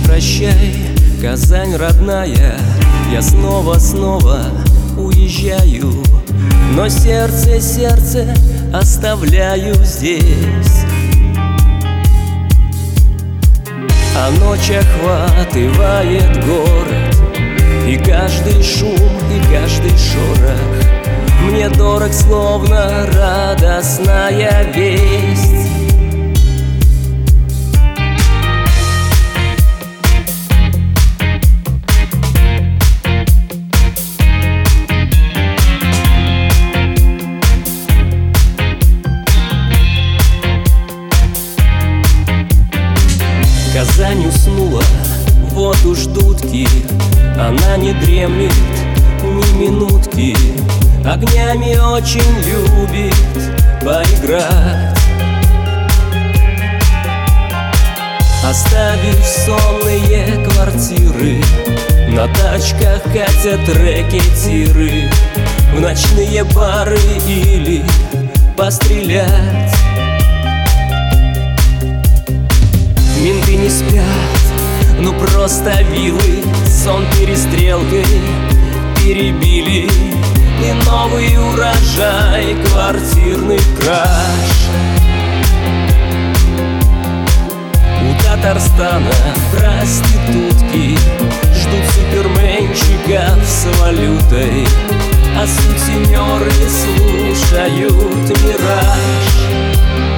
Прощай, Казань родная, я снова уезжаю, но сердце оставляю здесь. А ночь охватывает город, и каждый шум, и каждый шорох мне дорог, словно радостная весть. Казань уснула, вот уж дудки, она не дремлет ни минутки, огнями очень любит поиграть. Оставив сонные квартиры, на тачках катят рэкетиры в ночные бары или пострелять. Менты не спят, ну просто вилы сон перестрелкой перебили, и новый урожай квартирных краж. У Татарстана проститутки ждут суперменщиков с валютой, а сутенеры слушают мираж.